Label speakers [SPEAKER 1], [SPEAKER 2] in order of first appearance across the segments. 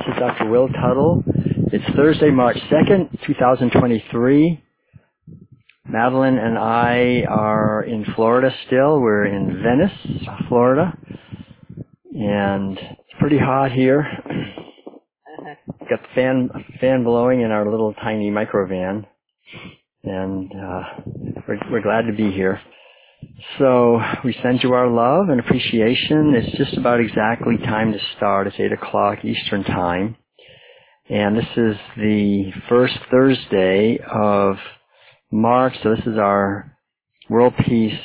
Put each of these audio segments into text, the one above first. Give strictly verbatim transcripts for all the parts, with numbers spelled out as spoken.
[SPEAKER 1] is Doctor Will Tuttle. It's Thursday, March second, two thousand twenty-three. Madeline and I are in Florida still. We're in Venice, Florida. And it's pretty hot here. Got the fan fan blowing in our little tiny microvan. And uh, we're, we're glad to be here. So we send you our love and appreciation. It's just about exactly time to start. It's eight o'clock Eastern Time. And this is the first Thursday of March. So this is our World Peace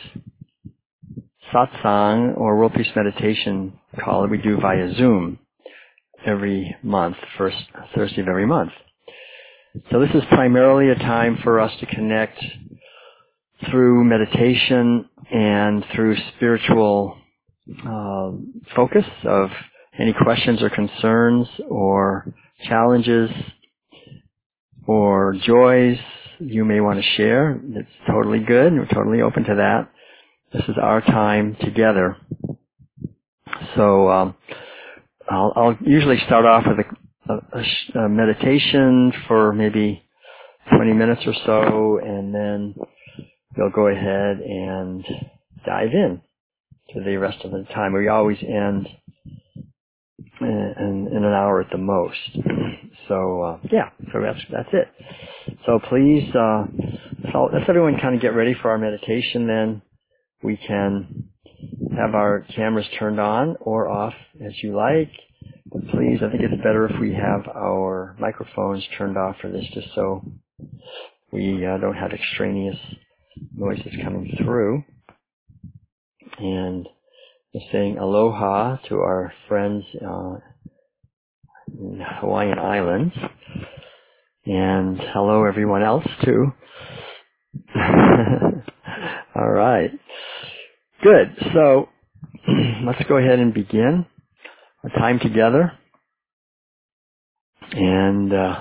[SPEAKER 1] Satsang or World Peace Meditation call that we do via Zoom every month, first Thursday of every month. So this is primarily a time for us to connect through meditation and through spiritual uh, focus of any questions or concerns or challenges or joys you may want to share. It's totally good. We're totally open to that. This is our time together. So um, I'll, I'll usually start off with a, a, a meditation for maybe twenty minutes or so, and then we'll go ahead and dive in to the rest of the time. We always end in, in, in an hour at the most. So, uh, yeah, so that's, that's it. So please, uh, so let's everyone kind of get ready for our meditation then. We can have our cameras turned on or off as you like. But please, I think it's better if we have our microphones turned off for this just so we uh, don't have extraneous noises coming through. And just saying aloha to our friends uh, in Hawaiian Islands. And hello everyone else too. All right. Good. So let's go ahead and begin our time together. And uh,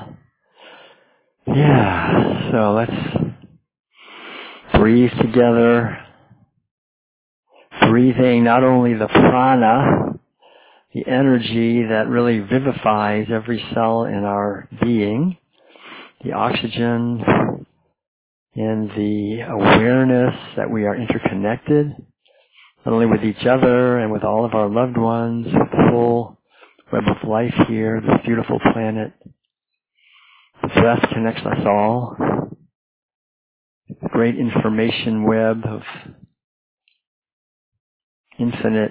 [SPEAKER 1] yeah, so let's breathe together. Breathing not only the prana, the energy that really vivifies every cell in our being, the oxygen, and the awareness that we are interconnected, not only with each other and with all of our loved ones, with the whole web of life here, this beautiful planet. The breath connects us all. A great information web of infinite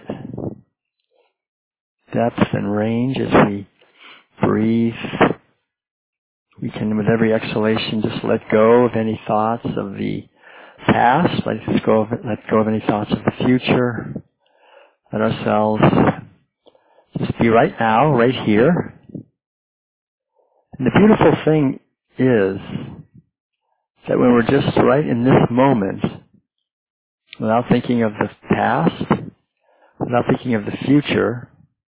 [SPEAKER 1] depth and range as we breathe. We can, with every exhalation, just let go of any thoughts of the past. Let go of, let go of any thoughts of the future. Let ourselves just be right now, right here. And the beautiful thing is that when we're just right in this moment, without thinking of the past, without thinking of the future,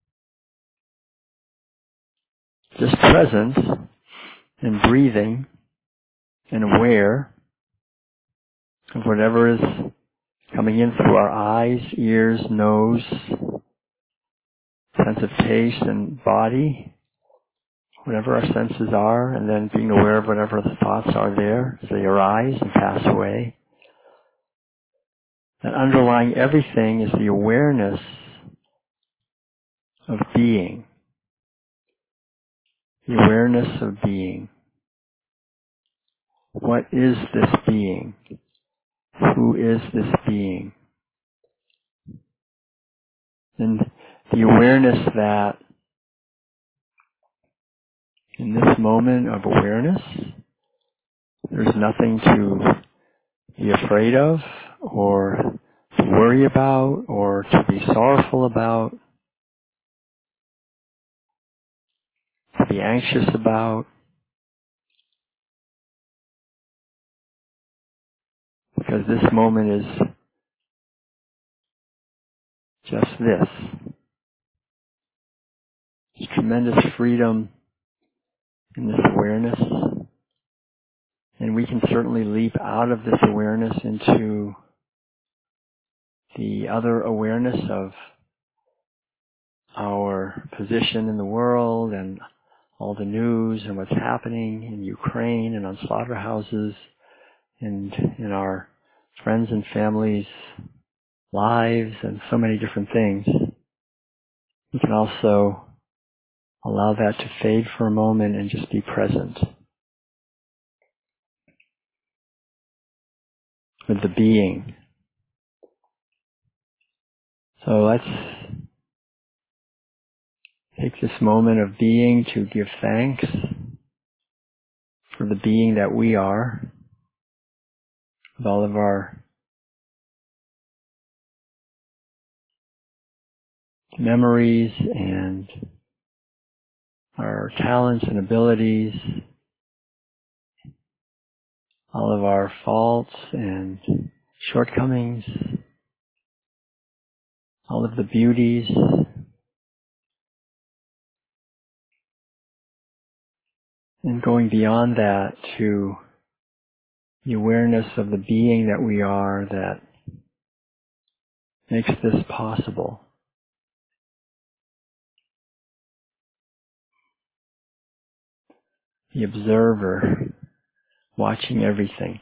[SPEAKER 1] just present and breathing and aware of whatever is coming in through our eyes, ears, nose, sense of taste and body, whatever our senses are, and then being aware of whatever the thoughts are there as they arise and pass away. And underlying everything is the awareness of being. The awareness of being. What is this being? Who is this being? And the awareness that in this moment of awareness, there's nothing to be afraid of or to worry about or to be sorrowful about, to be anxious about, because this moment is just this. There's tremendous freedom in this awareness, and we can certainly leap out of this awareness into the other awareness of our position in the world and all the news and what's happening in Ukraine and on slaughterhouses and in our friends and families' lives and so many different things. We can also allow that to fade for a moment and just be present with the being. So let's take this moment of being to give thanks for the being that we are, with all of our memories and our talents and abilities, all of our faults and shortcomings, all of the beauties, and going beyond that to the awareness of the being that we are that makes this possible. The observer watching everything.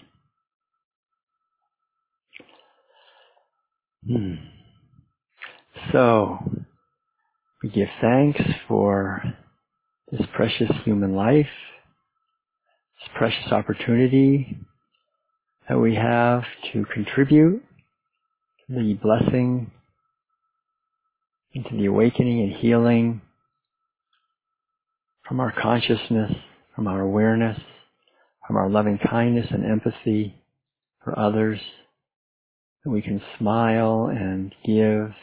[SPEAKER 1] Hmm. So, we give thanks for this precious human life, this precious opportunity that we have to contribute to the blessing, into the awakening and healing from our consciousness, from our awareness, from our loving kindness and empathy for others. That we can smile and give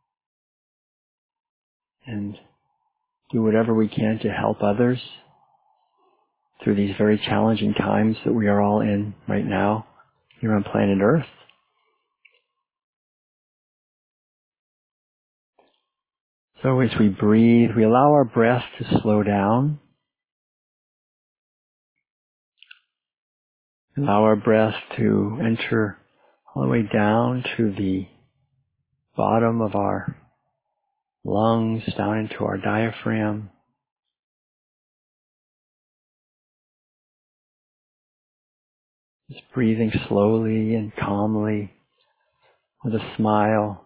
[SPEAKER 1] and do whatever we can to help others through these very challenging times that we are all in right now here on planet Earth. So as we breathe, we allow our breath to slow down. Allow our breath to enter all the way down to the bottom of our lungs, down into our diaphragm. Just breathing slowly and calmly with a smile.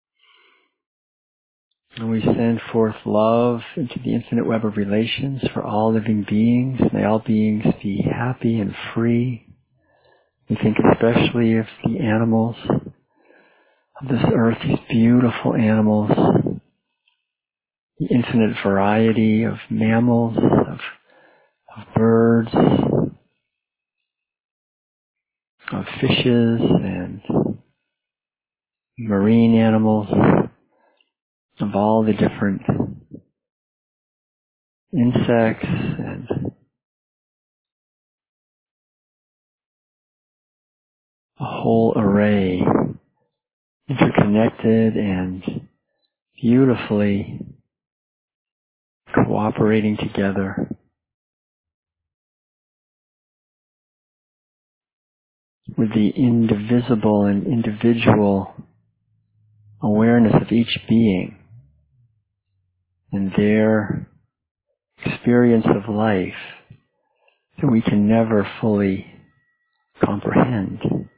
[SPEAKER 1] And we send forth love into the infinite web of relations for all living beings. May all beings be happy and free. We think especially of the animals of this earth, these beautiful animals, the infinite variety of mammals, of, of birds, of fishes and marine animals, of all the different insects and a whole array, interconnected and beautifully cooperating together with the indivisible and individual awareness of each being and their experience of life that we can never fully comprehend.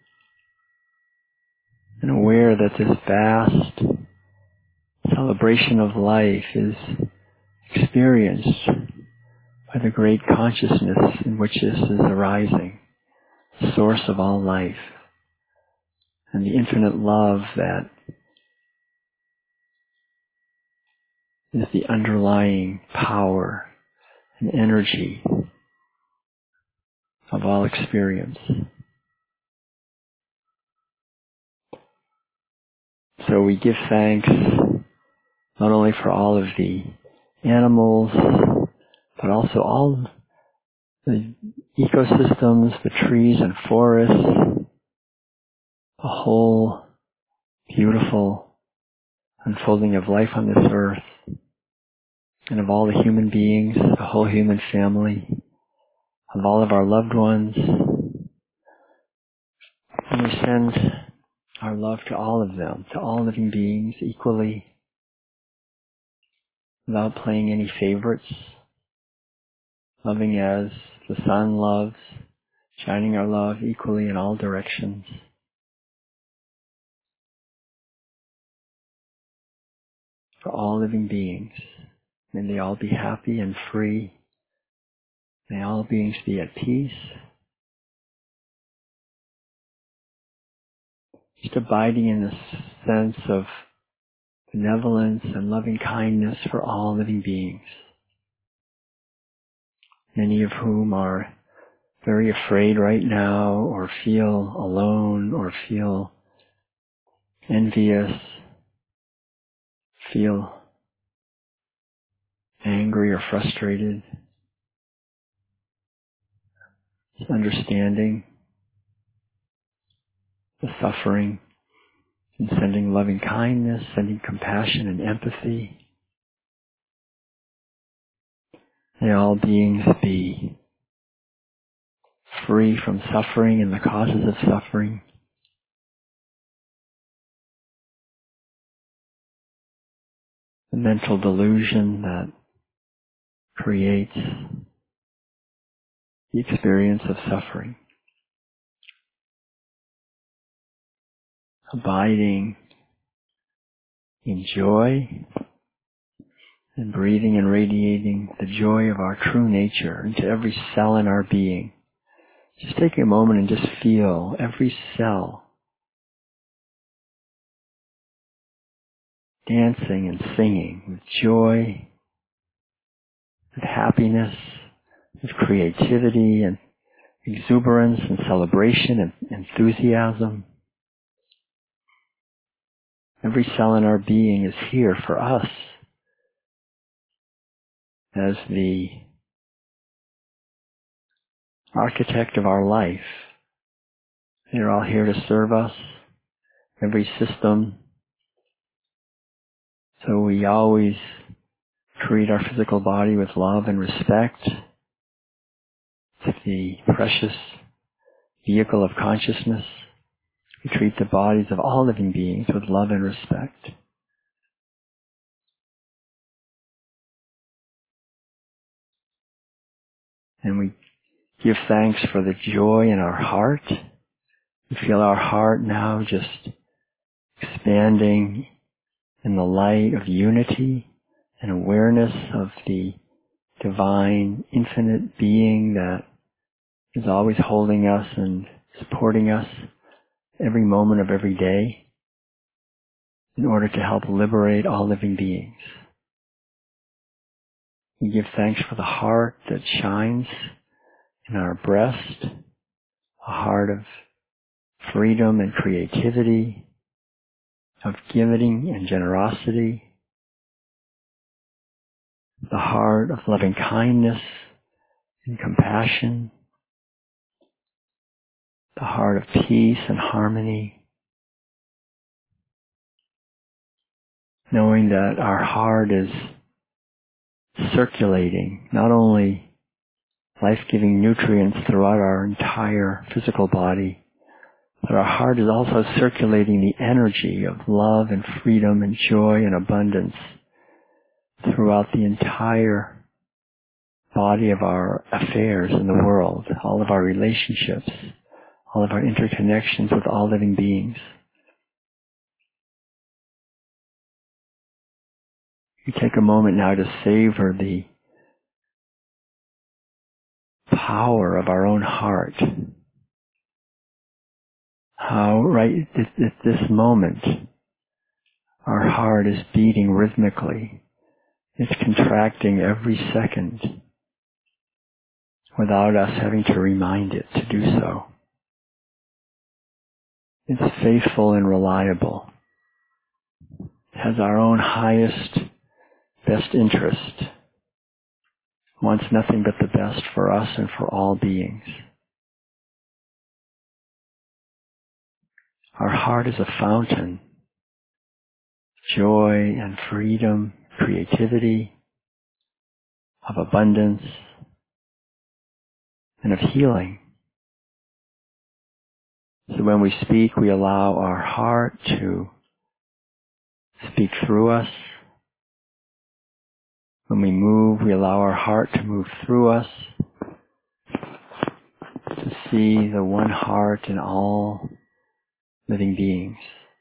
[SPEAKER 1] And aware that this vast celebration of life is experienced by the great consciousness in which this is arising, the source of all life, and the infinite love that is the underlying power and energy of all experience. So we give thanks not only for all of the animals, but also all the ecosystems, the trees and forests, the whole beautiful unfolding of life on this earth, and of all the human beings, the whole human family, of all of our loved ones. And we send our love to all of them, to all living beings equally, without playing any favorites. loving as the sun loves, shining our love equally in all directions. For all living beings. May they all be happy and free. May all beings be at peace. Just abiding in this sense of benevolence and loving kindness for all living beings. Many of whom are very afraid right now, or feel alone, or feel envious, feel angry or frustrated. Just understanding the suffering and sending loving kindness, sending compassion and empathy. May all beings be free from suffering and the causes of suffering. The mental delusion that creates the experience of suffering. Abiding in joy and breathing and radiating the joy of our true nature into every cell in our being. Just take a moment and just feel every cell dancing and singing with joy, with happiness, with creativity and exuberance and celebration and enthusiasm. Every cell in our being is here for us as the architect of our life. They're all here to serve us, every system. So we always treat our physical body with love and respect. It's the precious vehicle of consciousness. We treat the bodies of all living beings with love and respect. And we give thanks for the joy in our heart. We feel our heart now just expanding in the light of unity and awareness of the divine, infinite being that is always holding us and supporting us every moment of every day in order to help liberate all living beings. We give thanks for the heart that shines in our breast, a heart of freedom and creativity, of giving and generosity, the heart of loving kindness and compassion, the heart of peace and harmony, knowing that our heart is circulating not only life-giving nutrients throughout our entire physical body, but our heart is also circulating the energy of love and freedom and joy and abundance throughout the entire body of our affairs in the world, all of our relationships, all of our interconnections with all living beings. We take a moment now to savor the power of our own heart. How right at this moment our heart is beating rhythmically. It's contracting every second without us having to remind it to do so. It's faithful and reliable. It has our own highest, best interest. Wants nothing but the best for us and for all beings. Our heart is a fountain of joy and freedom, creativity, of abundance, and of healing. So when we speak, we allow our heart to speak through us. When we move, we allow our heart to move through us. see the one heart in all living beings.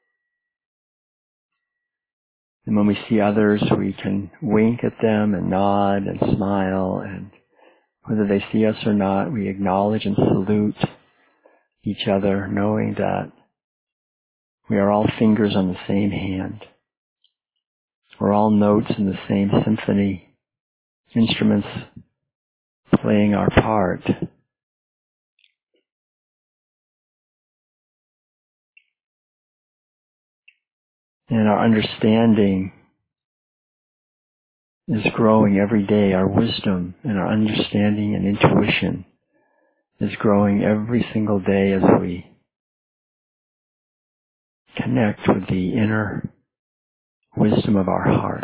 [SPEAKER 1] And when we see others, we can wink at them and nod and smile, and whether they see us or not, we acknowledge and salute each other, knowing that we are all fingers on the same hand. We're all notes in the same symphony, instruments playing our part. And our understanding is growing every day. Our wisdom and our understanding and intuition is growing every single day as we connect with the inner wisdom of our heart.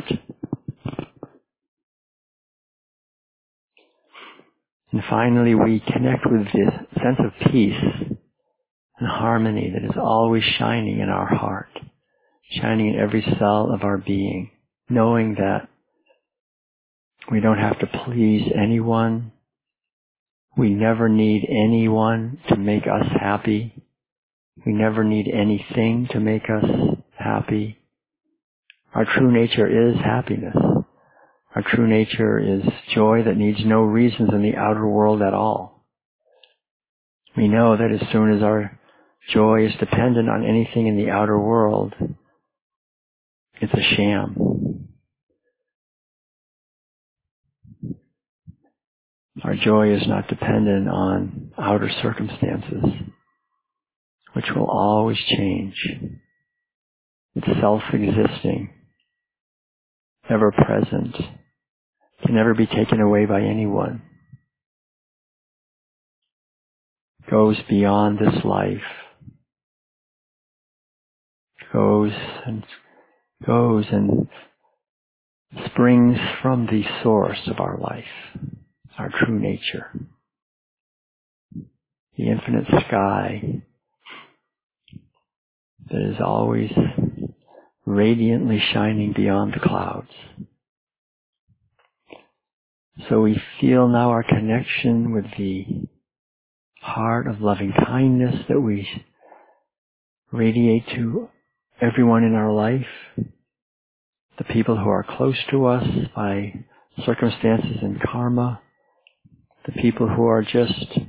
[SPEAKER 1] And finally, we connect with this sense of peace and harmony that is always shining in our heart, shining in every cell of our being, knowing that we don't have to please anyone. We never need anyone to make us happy. We never need anything to make us happy. Our true nature is happiness. Our true nature is joy that needs no reasons in the outer world at all. We know that as soon as our joy is dependent on anything in the outer world, it's a sham. Our joy is not dependent on outer circumstances, which will always change. It's self-existing, ever present, can never be taken away by anyone. Goes beyond this life, goes and goes and springs from the source of our life, our true nature, the infinite sky that is always radiantly shining beyond the clouds. So we feel now our connection with the heart of loving kindness that we radiate to everyone in our life, the people who are close to us by circumstances and karma, the people who are just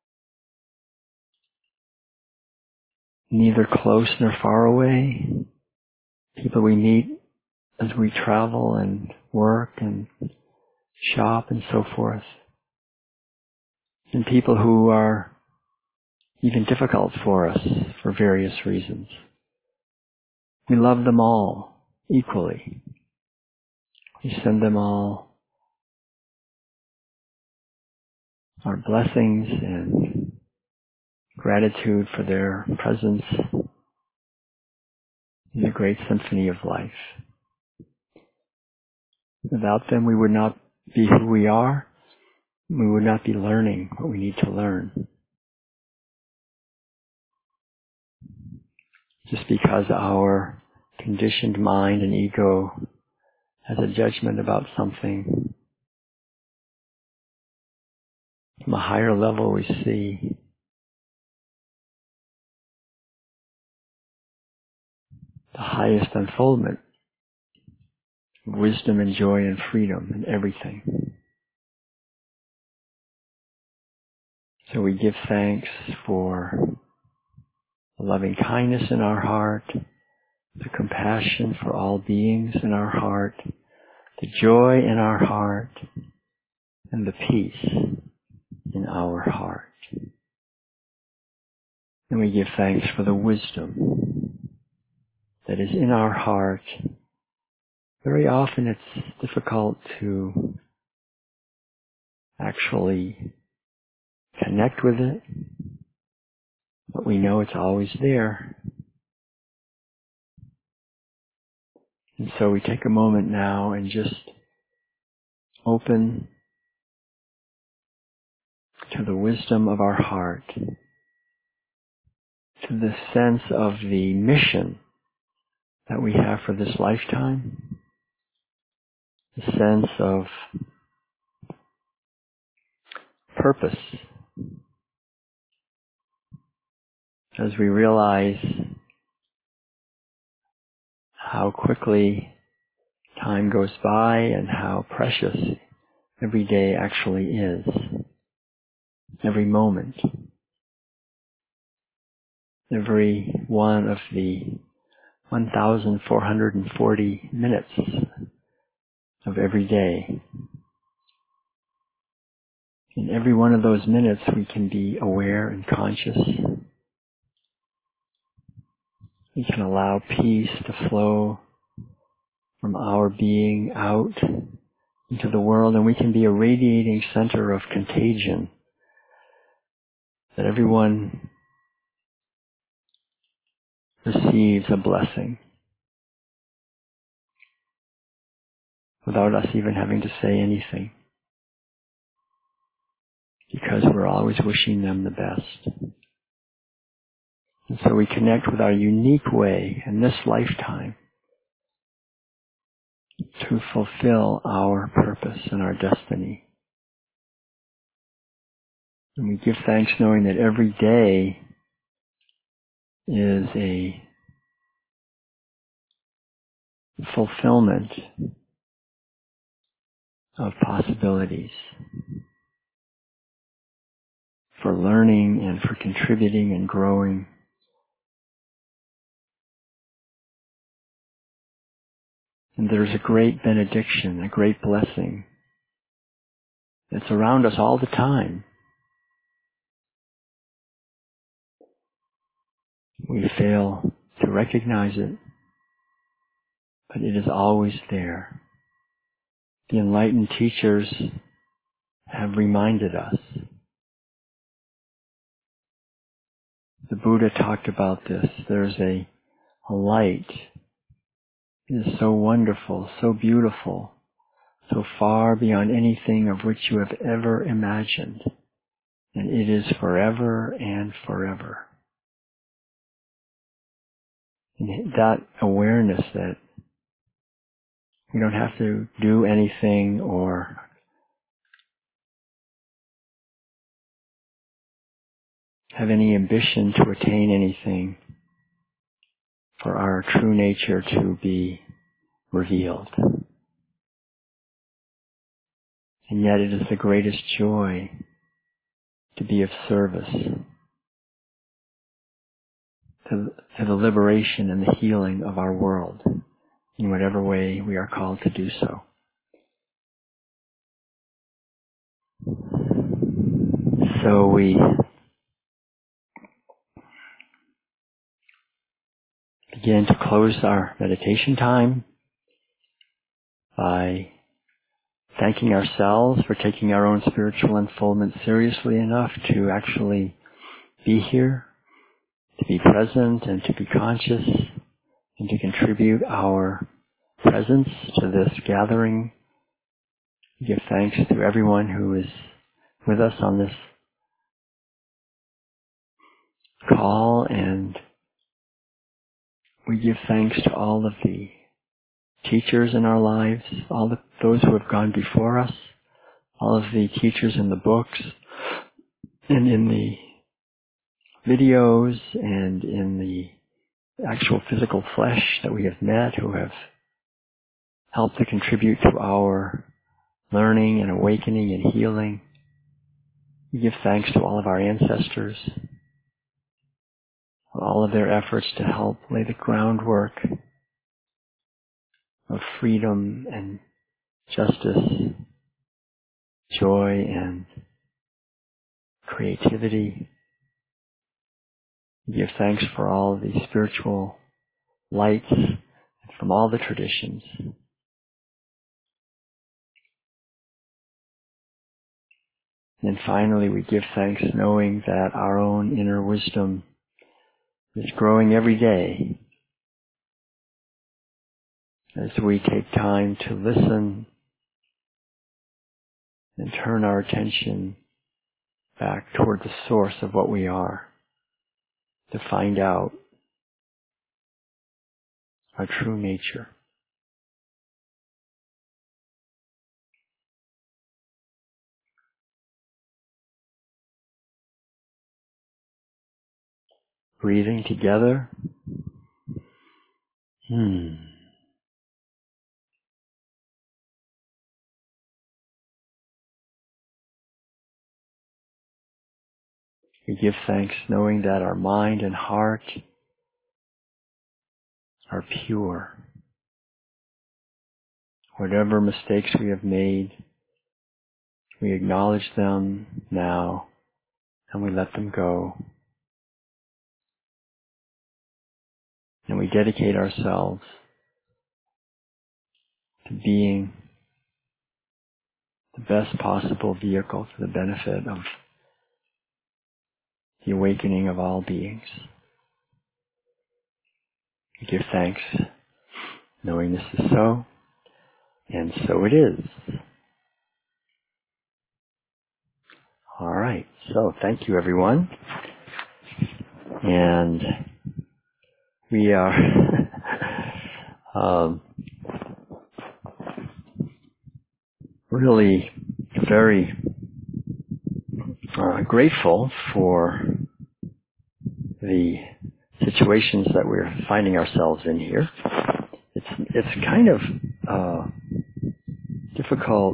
[SPEAKER 1] neither close nor far away, people we meet as we travel and work and shop and so forth, and people who are even difficult for us for various reasons. We love them all equally. We send them all our blessings and gratitude for their presence in the great symphony of life. Without them, we would not be who we are. We would not be learning what we need to learn. Just because our conditioned mind and ego has a judgment about something, from a higher level we see the highest unfoldment of wisdom and joy and freedom and everything. So we give thanks for the loving kindness in our heart, the compassion for all beings in our heart, the joy in our heart, and the peace in our heart. And we give thanks for the wisdom that is in our heart. Very often it's difficult to actually connect with it, but we know it's always there. And so we take a moment now and just open to the wisdom of our heart, to the sense of the mission that we have for this lifetime, the sense of purpose as we realize how quickly time goes by and how precious every day actually is, every moment, every one of the one thousand four hundred forty minutes of every day. In every one of those minutes we can be aware and conscious. We can allow peace to flow from our being out into the world, and we can be a radiating center of contagion that everyone receives a blessing without us even having to say anything, because we're always wishing them the best. And so we connect with our unique way in this lifetime to fulfill our purpose and our destiny. And we give thanks knowing that every day is a fulfillment of possibilities for learning and for contributing and growing. And there's a great benediction, a great blessing that's around us all the time. We fail to recognize it, but it is always there. The enlightened teachers have reminded us. The Buddha talked about this. There's a, a light. It is so wonderful, so beautiful, so far beyond anything of which you have ever imagined. And it is forever and forever. And that awareness that we don't have to do anything or have any ambition to attain anything for our true nature to be revealed. And yet it is the greatest joy to be of service to, to the liberation and the healing of our world in whatever way we are called to do so. So we begin to close our meditation time by thanking ourselves for taking our own spiritual unfoldment seriously enough to actually be here, to be present and to be conscious and to contribute our presence to this gathering. We give thanks to everyone who is with us on this call, and we give thanks to all of the teachers in our lives, all the, those who have gone before us, all of the teachers in the books and in the videos and in the actual physical flesh that we have met, who have helped to contribute to our learning and awakening and healing. We give thanks to all of our ancestors, for all of their efforts to help lay the groundwork of freedom and justice, joy and creativity. We give thanks for all of the spiritual lights from all the traditions. And finally, we give thanks knowing that our own inner wisdom is growing every day as we take time to listen and turn our attention back toward the source of what we are, to find out our true nature. breathing together. Hmm. We give thanks knowing that our mind and heart are pure. Whatever mistakes we have made, we acknowledge them now and we let them go. And we dedicate ourselves to being the best possible vehicle for the benefit of the awakening of all beings. We give thanks knowing this is so, and so it is. All right, so thank you everyone. And we are um, really very uh, grateful for the situations that we're finding ourselves in here. It's it's kind of uh, difficult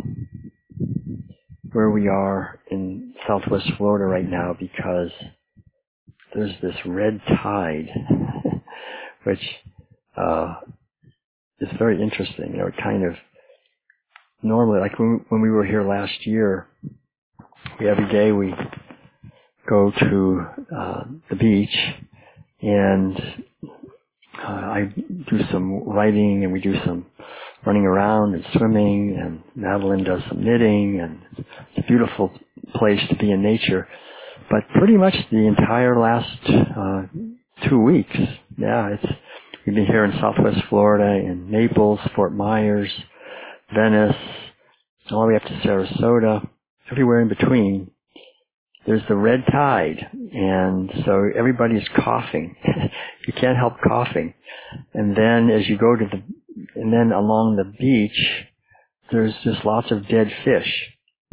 [SPEAKER 1] where we are in Southwest Florida right now because there's this red tide, which uh, is very interesting. You know, it kind of normally, like when when we were here last year, we, every day we go to uh, the beach and uh, I do some writing and we do some running around and swimming, and Madeline does some knitting, and it's a beautiful place to be in nature. But pretty much the entire last uh, two weeks, yeah, it's we've been here in Southwest Florida, in Naples, Fort Myers, Venice, all the way up to Sarasota, everywhere in between. There's the red tide, and so everybody's coughing. You can't help coughing. And then as you go to the, and then along the beach, there's just lots of dead fish.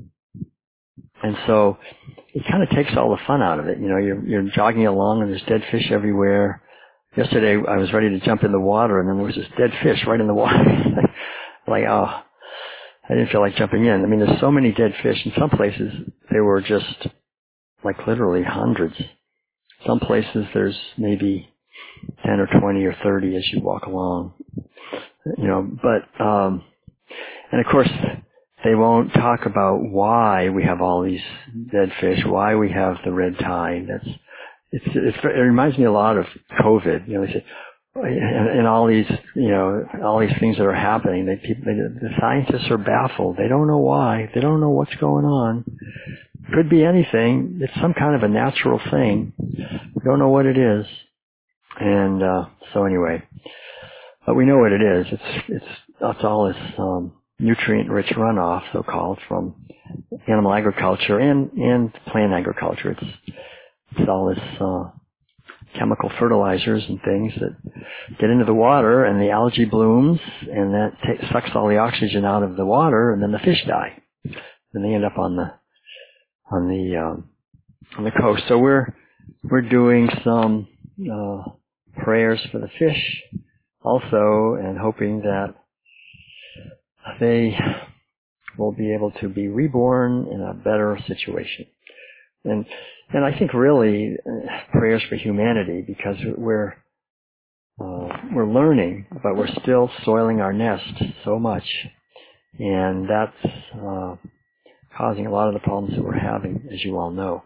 [SPEAKER 1] And so it kind of takes all the fun out of it. You know, you're, you're jogging along and there's dead fish everywhere. Yesterday I was ready to jump in the water and then there was this dead fish right in the water. Like, oh, I didn't feel like jumping in. I mean, there's so many dead fish. In some places, they were just like literally hundreds. Some places there's maybe ten or twenty or thirty as you walk along. You know, but, um, and of course, they won't talk about why we have all these dead fish, why we have the red tide. That's, it's, it's, it reminds me a lot of COVID. You know, they say, and, and all these, you know, all these things that are happening, they, people, they, the scientists are baffled. They don't know why. They don't know what's going on. Could be anything. It's some kind of a natural thing. We don't know what it is. And, uh, so anyway, but we know what it is. It's, it's, that's all this, um, nutrient-rich runoff, so-called, from animal agriculture and, and plant agriculture. It's, it's all this, uh, chemical fertilizers and things that get into the water, and the algae blooms, and that t- sucks all the oxygen out of the water, and then the fish die. And they end up on the, on the, um, on the coast. So we're, we're doing some, uh, prayers for the fish also, and hoping that they will be able to be reborn in a better situation. And and I think really uh, prayers for humanity, because we're uh, we're learning, but we're still soiling our nest so much, and that's uh, causing a lot of the problems that we're having, as you all know.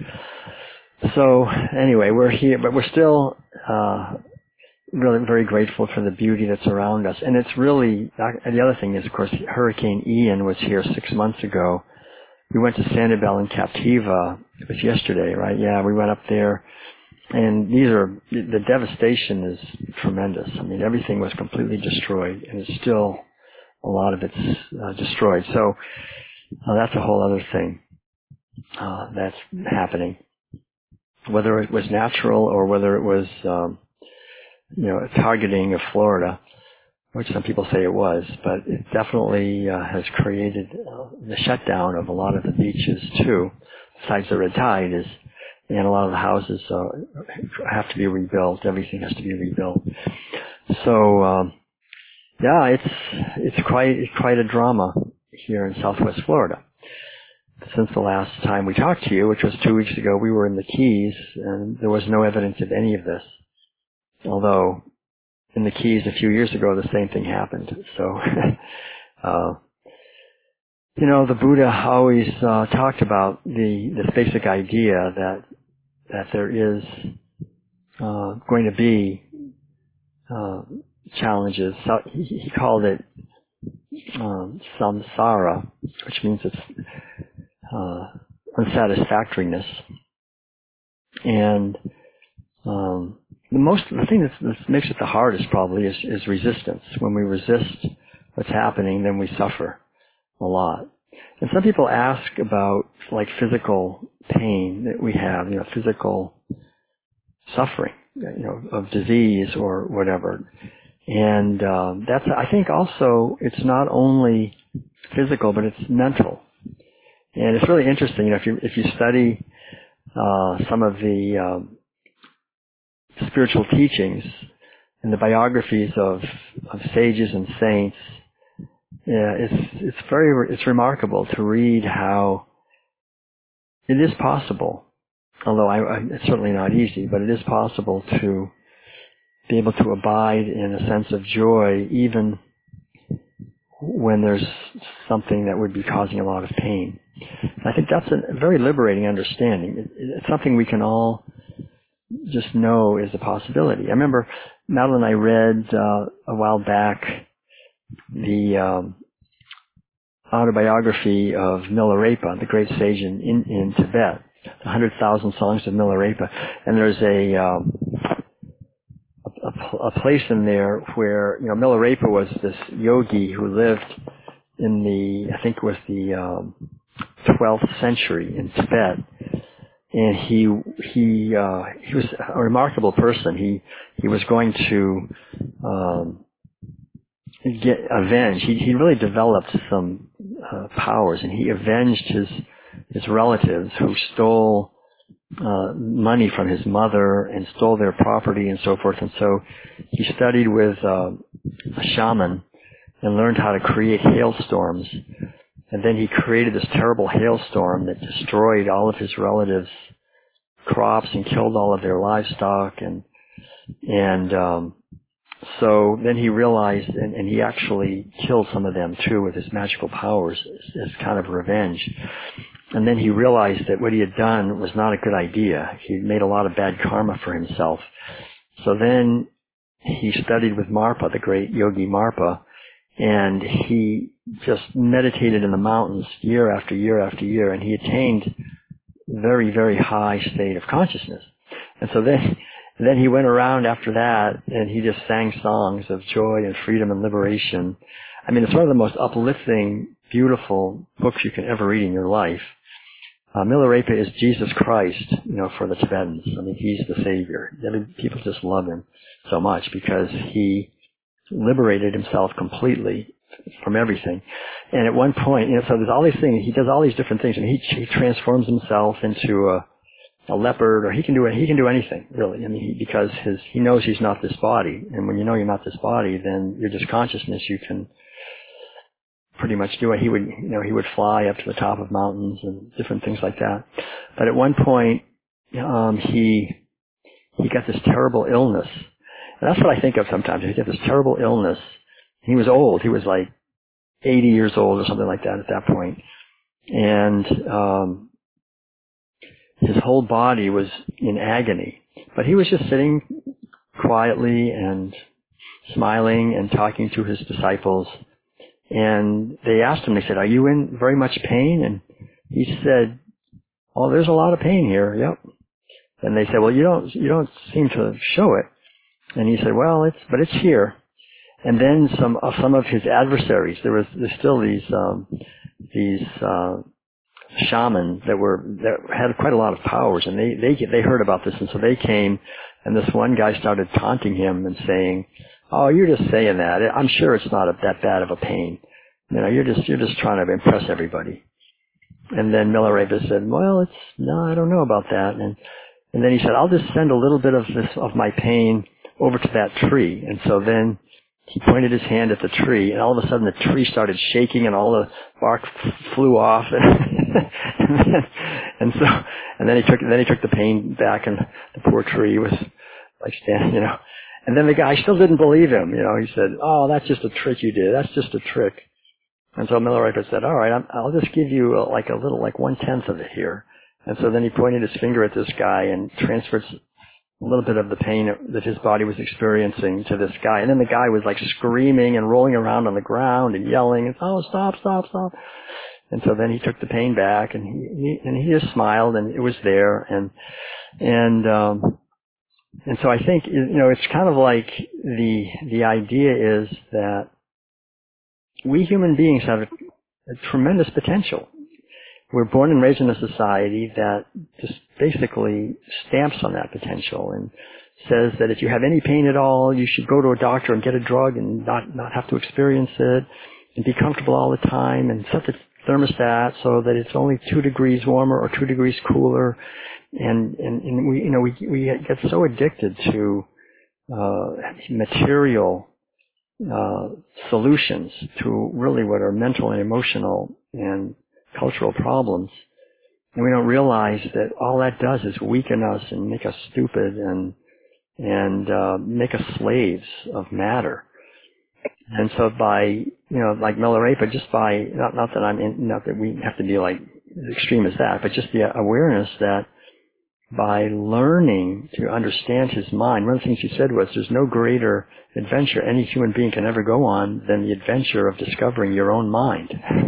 [SPEAKER 1] So anyway, we're here, but we're still uh, really very grateful for the beauty that's around us. And it's really, and the other thing is, of course, Hurricane Ian was here six months ago. We went to Sanibel and Captiva. It was yesterday, right? Yeah, we went up there. And these are, the devastation is tremendous. I mean, everything was completely destroyed, and it's still, a lot of it's uh, destroyed. So uh, that's a whole other thing uh, that's happening. Whether it was natural or whether it was, um, you know, targeting of Florida, which some people say it was, but it definitely uh, has created uh, the shutdown of a lot of the beaches too. Besides the red tide, is and a lot of the houses uh, have to be rebuilt. Everything has to be rebuilt. So, um, yeah, it's it's quite it's quite a drama here in Southwest Florida. Since the last time we talked to you, which was two weeks ago, we were in the Keys, and there was no evidence of any of this. Although in the Keys a few years ago, the same thing happened. So, uh, you know, the Buddha always uh, talked about the this basic idea that that there is uh, going to be uh, challenges. So he, he called it um, samsara, which means it's uh, unsatisfactoriness. And um, the most the thing that, that makes it the hardest probably is, is resistance. When we resist what's happening, then we suffer a lot. And some people ask about like physical pain that we have, you know, physical suffering, you know, of disease or whatever. And um, that's, I think also it's not only physical, but it's mental. And it's really interesting, you know, if you if you study uh, some of the um, spiritual teachings and the biographies of of sages and saints, yeah, it's it's very it's remarkable to read how it is possible, although I, I, it's certainly not easy, but it is possible to be able to abide in a sense of joy even when there's something that would be causing a lot of pain. I think that's a very liberating understanding. It, it's something we can all just know is a possibility. I remember Madeline and I read uh, a while back the um, autobiography of Milarepa, the great sage in, in, in Tibet, the one hundred thousand Songs of Milarepa. And there's a, um, a, a place in there where, you know, Milarepa was this yogi who lived in the, I think it was the um, twelfth century in Tibet. And he he uh, he was a remarkable person. He he was going to um, get avenged. He he really developed some uh, powers, and he avenged his his relatives who stole uh, money from his mother and stole their property and so forth. And so he studied with uh, a shaman and learned how to create hailstorms. And then he created this terrible hailstorm that destroyed all of his relatives' crops and killed all of their livestock. And and um, so then he realized, and, and he actually killed some of them too with his magical powers as, as kind of revenge. And then he realized that what he had done was not a good idea. He made a lot of bad karma for himself. So then he studied with Marpa, the great yogi Marpa, and he just meditated in the mountains year after year after year, and he attained very, very high state of consciousness. And so then, then he went around after that, and he just sang songs of joy and freedom and liberation. I mean, it's one of the most uplifting, beautiful books you can ever read in your life. Uh, Milarepa is Jesus Christ, you know, for the Tibetans. I mean, he's the savior. I mean, people just love him so much because he liberated himself completely from everything. And at one point, you know, so there's all these things, he does all these different things, and he, he transforms himself into a, a leopard, or he can do it, he can do anything, really. I mean, he, because his, he knows he's not this body. And when you know you're not this body, then you're just consciousness. You can pretty much do it. He would, you know, he would fly up to the top of mountains and different things like that. But at one point, um, he, he got this terrible illness. And that's what I think of sometimes. He got this terrible illness. He was old. He was like eighty years old or something like that at that point. And um, his whole body was in agony. But he was just sitting quietly and smiling and talking to his disciples. And they asked him, they said, "Are you in very much pain?" And he said, "Oh, there's a lot of pain here, yep." And they said, "Well, you don't you don't seem to show it." And he said, "Well, it's but it's here." And then some of some of his adversaries, there was there's still these um, these uh, shamans that were that had quite a lot of powers, and they they they heard about this, and so they came, and this one guy started taunting him and saying, "Oh, you're just saying that. I'm sure it's not a, that bad of a pain. You know, you're just you're just trying to impress everybody." And then Milarepa said, well, it's, no, I don't know about that. And, and then he said, I'll just send a little bit of this, of my pain over to that tree. And so then he pointed his hand at the tree, and all of a sudden the tree started shaking and all the bark f- flew off. and, then, and so, and then he took, then he took the pain back, and the poor tree was like standing, you know. And then the guy still didn't believe him, you know. He said, oh, that's just a trick you did. That's just a trick. And so Milarepa said, all right, I'm, I'll just give you a, like a little, like one-tenth of it here. And so then he pointed his finger at this guy and transferred a little bit of the pain that his body was experiencing to this guy. And then the guy was like screaming and rolling around on the ground and yelling, and, oh, stop, stop, stop. And so then he took the pain back, and he, he and he just smiled, and it was there. And, and, um, and so I think, you know, it's kind of like the, the idea is that we human beings have a, a tremendous potential. We're born and raised in a society that just basically stamps on that potential and says that if you have any pain at all, you should go to a doctor and get a drug and not, not have to experience it and be comfortable all the time and set the thermostat so that it's only two degrees warmer or two degrees cooler. And, and, and we, you know, we, we get so addicted to, uh, material Uh, solutions to really what are mental and emotional and cultural problems. And we don't realize that all that does is weaken us and make us stupid and, and, uh, make us slaves of matter. And so by, you know, like Milarepa, just by, not, not that I'm in, not that we have to be like as extreme as that, but just the awareness that by learning to understand his mind, one of the things he said was there's no greater adventure any human being can ever go on than the adventure of discovering your own mind.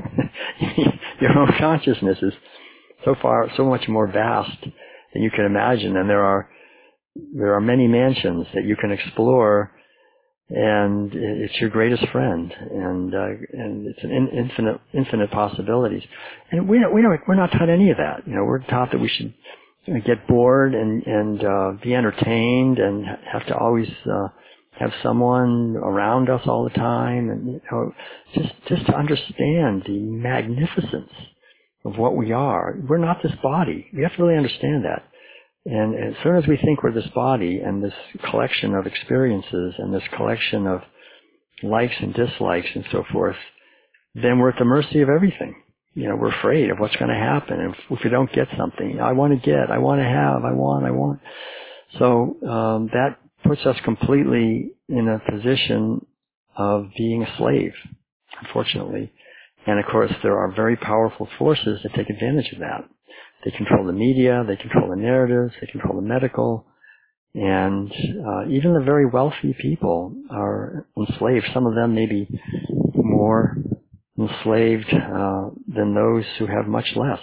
[SPEAKER 1] Your own consciousness is so far, so much more vast than you can imagine, and there are there are many mansions that you can explore, and it's your greatest friend, and uh, and it's an in, infinite infinite possibilities. And we don't, we don't, we're not taught any of that. You know, we're taught that we should get bored and and uh, be entertained and have to always uh, have someone around us all the time, and you know, just just to understand the magnificence of what we are. We're not this body. We have to really understand that. And as soon as we think we're this body and this collection of experiences and this collection of likes and dislikes and so forth, then we're at the mercy of everything. You know, we're afraid of what's going to happen if, if we don't get something. I want to get, I want to have, I want, I want. So um, that puts us completely in a position of being a slave, unfortunately. And of course, there are very powerful forces that take advantage of that. They control the media, they control the narratives, they control the medical, and uh, even the very wealthy people are enslaved. Some of them maybe more enslaved uh, than those who have much less.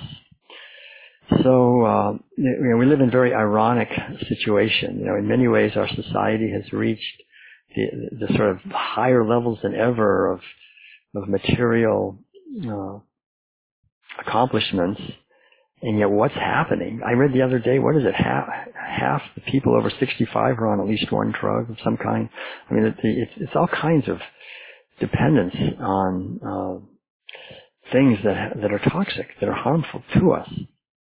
[SPEAKER 1] So uh, you know, we live in a very ironic situation. You know, in many ways, our society has reached the, the sort of higher levels than ever of of material uh, accomplishments, and yet what's happening? I read the other day, what is it? Half, half the people over sixty-five are on at least one drug of some kind. I mean, it, it's, it's all kinds of dependence on uh, things that that are toxic, that are harmful to us.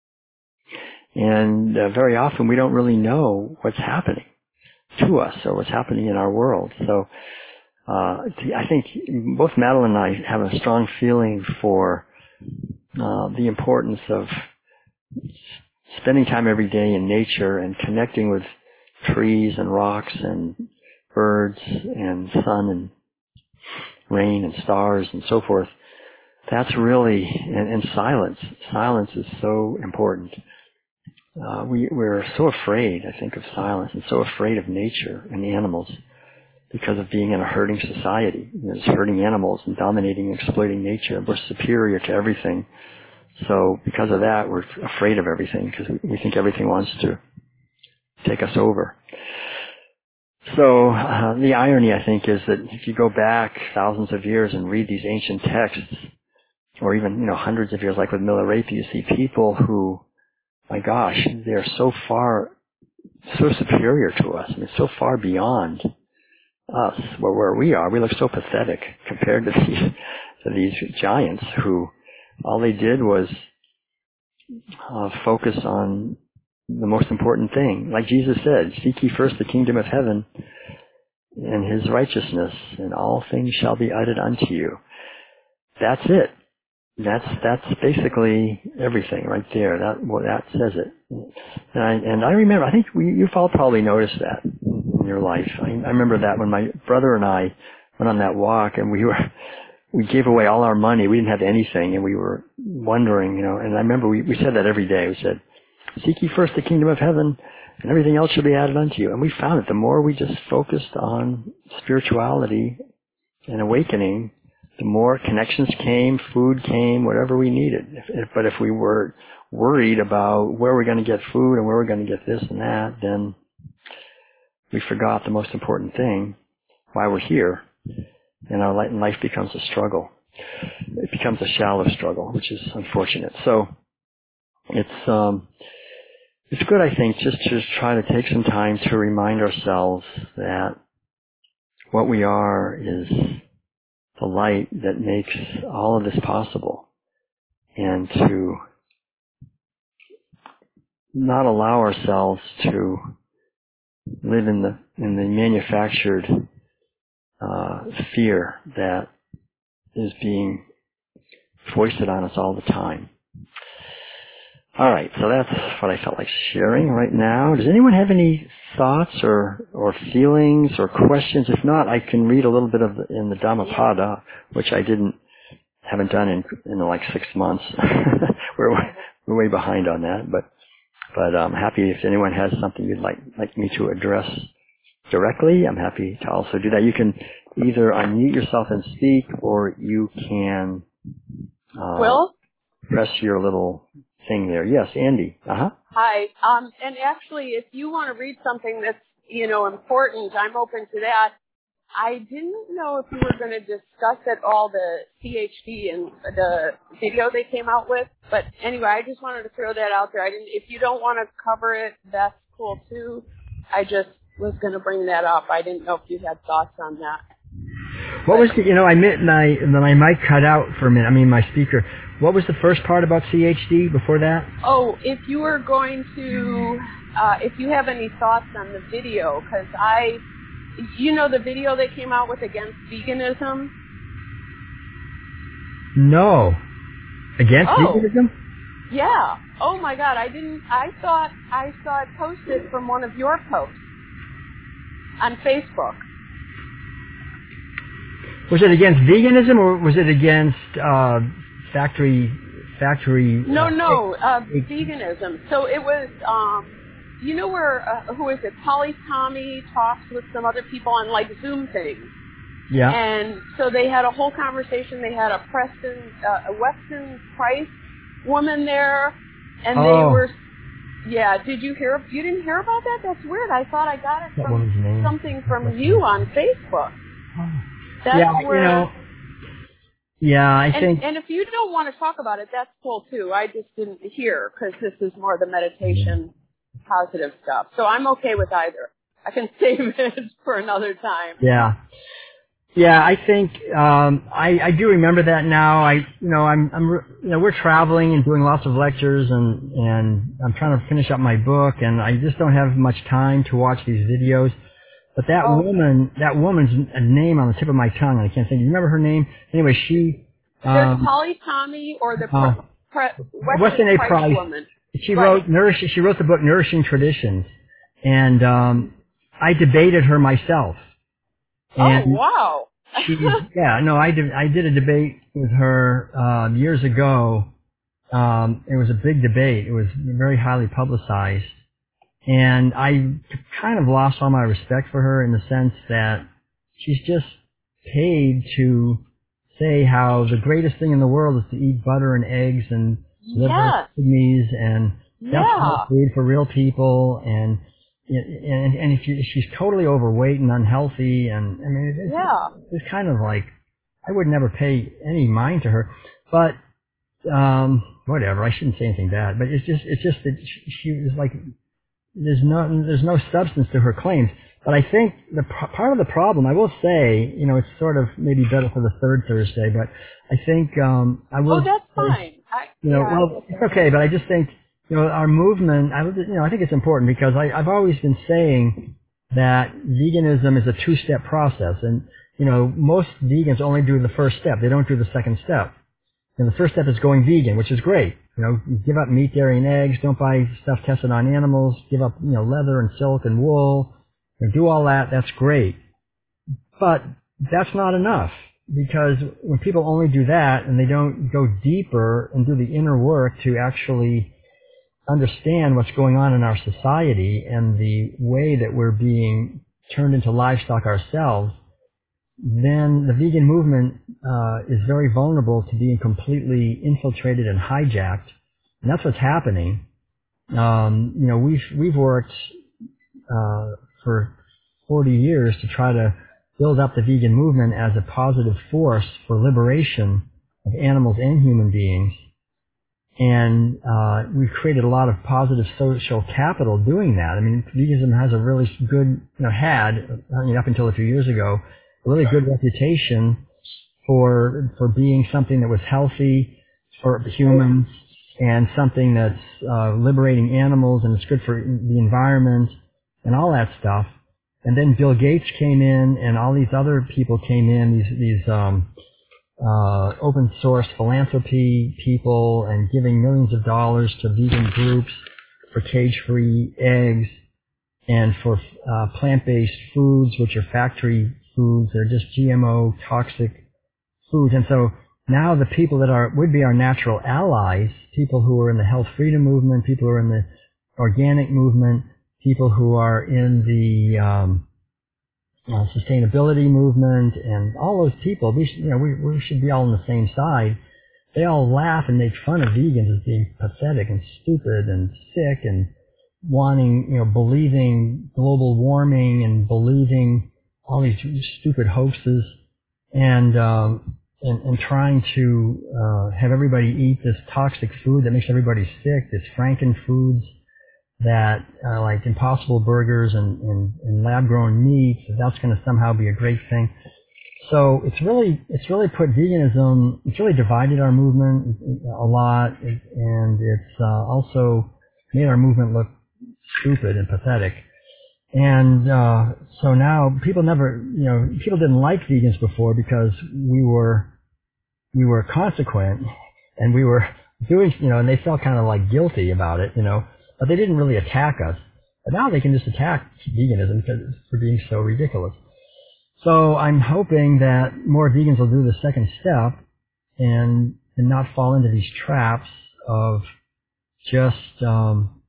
[SPEAKER 1] And uh, very often we don't really know what's happening to us or what's happening in our world. So uh, I think both Madeline and I have a strong feeling for uh, the importance of spending time every day in nature and connecting with trees and rocks and birds and sun and rain and stars and so forth. That's really, and, and silence. Silence is so important. Uh, we, we're so afraid, I think, of silence and so afraid of nature and animals because of being in a herding society. There's herding animals and dominating and exploiting nature. We're superior to everything. So because of that, we're afraid of everything because we, we think everything wants to take us over. So uh, the irony, I think, is that if you go back thousands of years and read these ancient texts, or even, you know, hundreds of years, like with Milarepa, you see people who, my gosh, they're so far, so superior to us. I mean, so far beyond us, where, where we are. We look so pathetic compared to these, to these giants who all they did was uh, focus on the most important thing. Like Jesus said, seek ye first the kingdom of heaven and his righteousness, and all things shall be added unto you. That's it. That's that's basically everything right there. That well, that says it. And I, and I remember, I think we, you've all probably noticed that in your life. I, I remember that when my brother and I went on that walk, and we were we gave away all our money. We didn't have anything, and we were wondering, you know. And I remember we, we said that every day. We said, "Seek ye first the kingdom of heaven, and everything else shall be added unto you." And we found that the more we just focused on spirituality and awakening, the more connections came, food came, whatever we needed. If, if, but if we were worried about where we're going to get food and where we're going to get this and that, then we forgot the most important thing, why we're here, and our life becomes a struggle. It becomes a shallow struggle, which is unfortunate. So it's um, it's good, I think, just to try to take some time to remind ourselves that what we are is the light that makes all of this possible, and to not allow ourselves to live in the in the manufactured uh, fear that is being foisted on us all the time. All right, so that's what I felt like sharing right now. Does anyone have any thoughts or, or feelings or questions? If not, I can read a little bit of the, in the Dhammapada, which I didn't haven't done in in like six months. we're we're way behind on that, but but I'm happy if anyone has something you'd like like me to address directly. I'm happy to also do that. You can either unmute yourself and speak, or you can uh,
[SPEAKER 2] Will?
[SPEAKER 1] press your little thing there. Yes, Andy. Uh-huh.
[SPEAKER 2] Hi. Um, and actually, if you want to read something that's, you know, important, I'm open to that. I didn't know if you were going to discuss at all the C H D and the video they came out with. But anyway, I just wanted to throw that out there. I didn't. If you don't want to cover it, that's cool too. I just was going to bring that up. I didn't know if you had thoughts on that.
[SPEAKER 3] What was the, you know, I meant my, my mic cut out for a minute, I mean my speaker. What was the first part about C H D before that?
[SPEAKER 2] Oh, if you were going to, uh, if you have any thoughts on the video, because I, you know the video they came out with against veganism?
[SPEAKER 3] No. Against
[SPEAKER 2] oh.
[SPEAKER 3] veganism?
[SPEAKER 2] Yeah. Oh my God, I didn't, I thought I saw it posted from one of your posts on Facebook.
[SPEAKER 3] Was it against veganism, or was it against uh, factory factory?
[SPEAKER 2] No,
[SPEAKER 3] uh,
[SPEAKER 2] no, uh, veganism. So it was, um, you know where uh, who is it? Polly Tommy talks with some other people on like Zoom things.
[SPEAKER 3] Yeah.
[SPEAKER 2] And so they had a whole conversation. They had a Preston, uh, a Weston Price woman there, and
[SPEAKER 3] oh.
[SPEAKER 2] they were. Yeah. Did you hear? You didn't hear about that? That's weird. I thought I got it
[SPEAKER 3] That
[SPEAKER 2] from something from you on Facebook.
[SPEAKER 3] Oh.
[SPEAKER 2] That's
[SPEAKER 3] yeah,
[SPEAKER 2] where,
[SPEAKER 3] you know, yeah, I
[SPEAKER 2] and,
[SPEAKER 3] think...
[SPEAKER 2] And if you don't want to talk about it, that's cool, too. I just didn't hear, because this is more the meditation, positive stuff. So I'm okay with either. I can save it for another time.
[SPEAKER 3] Yeah. Yeah, I think, um, I, I do remember that now. I, you know, I'm, I'm, you know, we're traveling and doing lots of lectures, and, and I'm trying to finish up my book, and I just don't have much time to watch these videos. But that
[SPEAKER 2] oh.
[SPEAKER 3] woman, that woman's a name on the tip of my tongue, and I can't think. Do you remember her name? Anyway, she... Um,
[SPEAKER 2] There's Polly Tommy or the
[SPEAKER 3] uh,
[SPEAKER 2] pre- pre-
[SPEAKER 3] Weston A.
[SPEAKER 2] Price,
[SPEAKER 3] Price
[SPEAKER 2] woman.
[SPEAKER 3] She
[SPEAKER 2] right.
[SPEAKER 3] wrote nourish, She wrote the book Nourishing Traditions, and um, I debated her myself. And
[SPEAKER 2] oh, wow.
[SPEAKER 3] she, yeah, no, I did, I did a debate with her uh, years ago. Um, it was a big debate. It was very highly publicized. And I kind of lost all my respect for her in the sense that she's just paid to say how the greatest thing in the world is to eat butter and eggs and liver
[SPEAKER 2] yes.
[SPEAKER 3] and kidneys, and
[SPEAKER 2] yeah.
[SPEAKER 3] that's not food for real people. And and and if, you, if she's totally overweight and unhealthy, and I mean, it's,
[SPEAKER 2] yeah.
[SPEAKER 3] it's kind of like I would never pay any mind to her, but um, whatever. I shouldn't say anything bad, but it's just it's just that she, she was like. There's no, there's no substance to her claims. But I think the part of the problem, I will say, you know, it's sort of maybe better for the third Thursday, but I think, um, I will.
[SPEAKER 2] Oh, that's fine. I,
[SPEAKER 3] you know,
[SPEAKER 2] yeah.
[SPEAKER 3] well, it's okay, but I just think, you know, our movement, I, you know, I think it's important because I, I've always been saying that veganism is a two-step process. And, you know, most vegans only do the first step. They don't do the second step. And the first step is going vegan, which is great. You know, give up meat, dairy, and eggs. Don't buy stuff tested on animals. Give up, you know, leather and silk and wool. And do all that. That's great. But that's not enough. Because when people only do that and they don't go deeper and do the inner work to actually understand what's going on in our society and the way that we're being turned into livestock ourselves, then the vegan movement uh, is very vulnerable to being completely infiltrated and hijacked. And that's what's happening. Um, you know, we've we've worked uh, for forty years to try to build up the vegan movement as a positive force for liberation of animals and human beings. And uh, we've created a lot of positive social capital doing that. I mean, veganism has a really good, you know, had, I mean, up until a few years ago, a really good reputation for for being something that was healthy for humans and something that's uh, liberating animals and it's good for the environment and all that stuff. And then Bill Gates came in, and all these other people came in, these these um, uh, open source philanthropy people, and giving millions of dollars to vegan groups for cage-free eggs and for uh, plant-based foods, which are factory foods. They're just G M O toxic foods. And so now the people that are would be our natural allies, people who are in the health freedom movement, people who are in the organic movement, people who are in the um, uh, sustainability movement, and all those people, we should, you know, we, we should be all on the same side. They all laugh and make fun of vegans as being pathetic and stupid and sick and wanting, you know, believing global warming and believing all these stupid hoaxes and um, and, and trying to uh, have everybody eat this toxic food that makes everybody sick, this Franken foods that are like Impossible Burgers and, and, and lab-grown meats, that's going to somehow be a great thing. So it's really, it's really put veganism, it's really divided our movement a lot, and it's uh, also made our movement look stupid and pathetic. And uh, so now people never, you know, people didn't like vegans before because we were, we were consequent, and we were doing, you know, and they felt kind of like guilty about it, you know. But they didn't really attack us. But now they can just attack veganism because for being so ridiculous. So I'm hoping that more vegans will do the second step and and not fall into these traps of just um,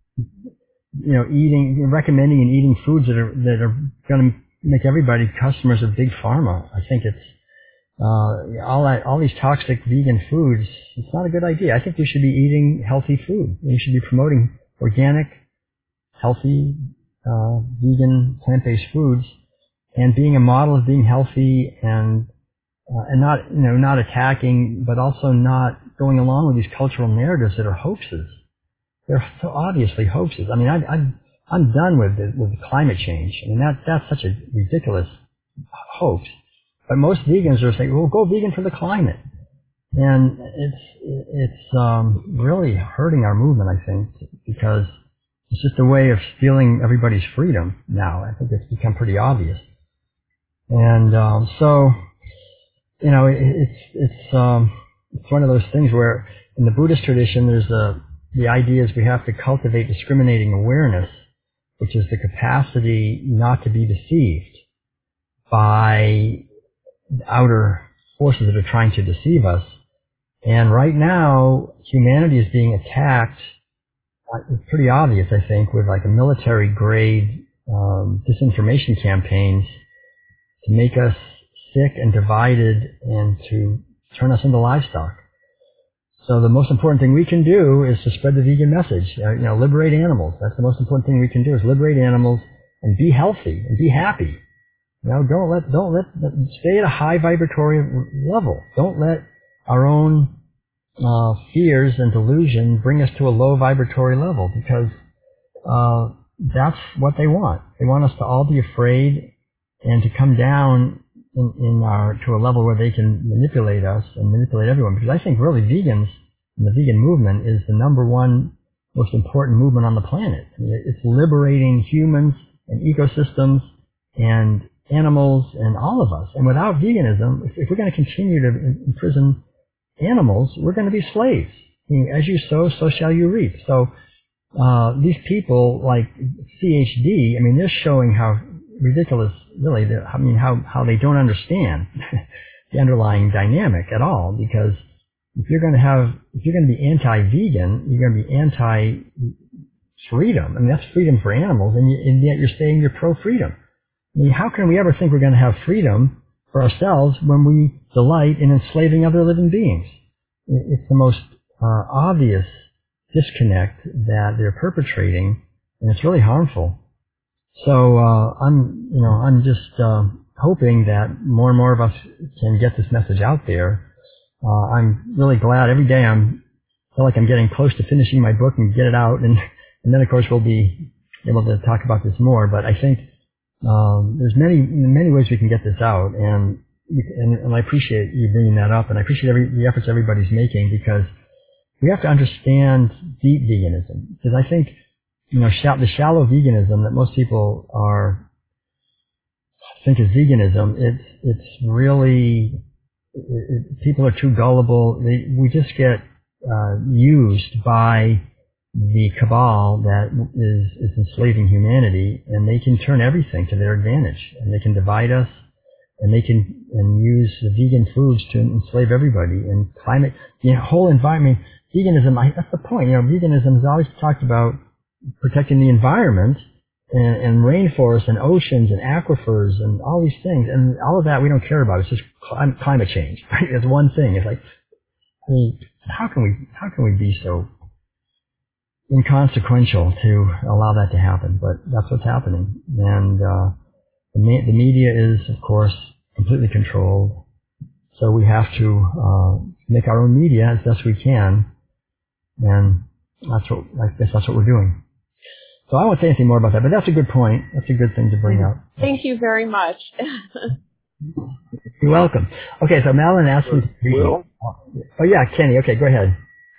[SPEAKER 3] you know eating, recommending and eating foods that are that are going to make everybody customers of big pharma. I think it's uh, all that, all these toxic vegan foods. It's not a good idea. I think we should be eating healthy food. We should be promoting organic, healthy, uh, vegan, plant-based foods, and being a model of being healthy and uh, and not, you know, not attacking, but also not going along with these cultural narratives that are hoaxes. They're so obviously hoaxes. I mean, I, I'm I'm done with the, with climate change. I mean, that that's such a ridiculous hoax. But most vegans are saying, "Well, go vegan for the climate." And it's it's um, really hurting our movement, I think, because it's just a way of stealing everybody's freedom now. I think it's become pretty obvious. And um, so, you know, it, it's it's um, it's one of those things where in the Buddhist tradition, there's a the idea is we have to cultivate discriminating awareness, which is the capacity not to be deceived by outer forces that are trying to deceive us. And right now, humanity is being attacked. It's pretty obvious, I think, with like a military-grade um, disinformation campaigns to make us sick and divided and to turn us into livestock. So the most important thing we can do is to spread the vegan message. Uh, you know, liberate animals. That's the most important thing we can do is liberate animals and be healthy and be happy. You know, don't let don't let stay at a high vibratory level. Don't let our own uh, fears and delusion bring us to a low vibratory level, because uh, that's what they want. They want us to all be afraid and to come down in, in our to a level where they can manipulate us and manipulate everyone. Because I think really vegans and the vegan movement is the number one most important movement on the planet. It's liberating humans and ecosystems and animals and all of us. And without veganism, if, if we're going to continue to imprison animals, we're going to be slaves. I mean, as you sow, so shall you reap. So uh, these people like C H D, I mean, they're showing how ridiculous, really, I mean, how, how they don't understand the underlying dynamic at all, because if you're going to have, if you're going to be anti-vegan, you're going to be anti-freedom. I mean, that's freedom for animals, and, you, and yet you're saying you're pro-freedom. I mean, how can we ever think we're going to have freedom for ourselves when we delight in enslaving other living beings? It's the most uh, obvious disconnect that they're perpetrating, and it's really harmful. So uh, I'm, you know, I'm just uh, hoping that more and more of us can get this message out there. Uh, I'm really glad every day I'm feel like I'm getting close to finishing my book and get it out, and and then of course we'll be able to talk about this more. But I think um, there's many many ways we can get this out, and and, and I appreciate you bringing that up, and I appreciate every, the efforts everybody's making, because we have to understand deep veganism. Because I think you know sh- the shallow veganism that most people are think is veganism, it's it's really It, it, people are too gullible. They, we just get uh, used by the cabal that is, is enslaving humanity, and they can turn everything to their advantage, and they can divide us, and they can and use the vegan foods to enslave everybody. And climate, the whole environment, veganism. I, that's the point. You know, veganism has always talked about protecting the environment. And, and rainforests and oceans and aquifers and all these things, and all of that we don't care about. It's just clim- climate change. Right? It's one thing. It's like, I mean, how can we how can we be so inconsequential to allow that to happen? But that's what's happening, and uh, the, me- the media is, of course, completely controlled. So we have to uh, make our own media as best we can, and that's what I guess that's what we're doing. So I won't say anything more about that, but that's a good point. That's a good thing to bring up.
[SPEAKER 2] Thank you very much.
[SPEAKER 3] You're welcome. Okay, so Madeline asked me to
[SPEAKER 4] Will?
[SPEAKER 3] Oh yeah, Kenny. Okay, go ahead.